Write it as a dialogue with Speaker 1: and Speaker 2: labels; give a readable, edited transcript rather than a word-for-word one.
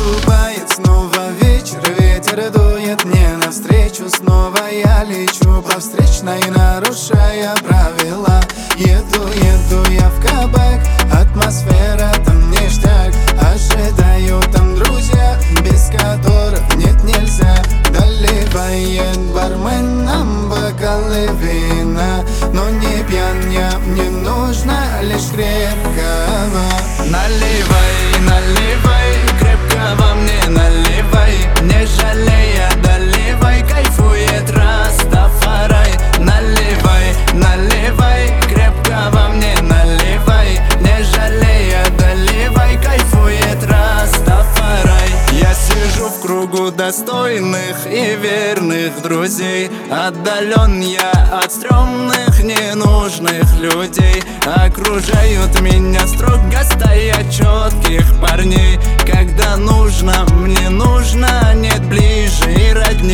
Speaker 1: Наступает снова вечер, ветер дует мне навстречу. Снова я лечу по встречной, нарушая правила. Еду я в кабак, атмосфера там ништяк. Ожидаю там друзья, без которых нет нельзя. Доливает бармен нам бокалы вина, но не пьян я, мне нужно лишь крепкого.
Speaker 2: Наливай, наливай, крепкого мне наливай, не жалея доливай, кайфует Растафарай. Наливай, наливай, крепкого мне наливай, не жалея доливай, кайфует Растафарай. Я сижу в кругу достойных и верных друзей, отдален я от стрёмных, ненужных людей. Окружают меня строго стоят четких парней. Когда нужно, мне нужно, нет ближе и родней.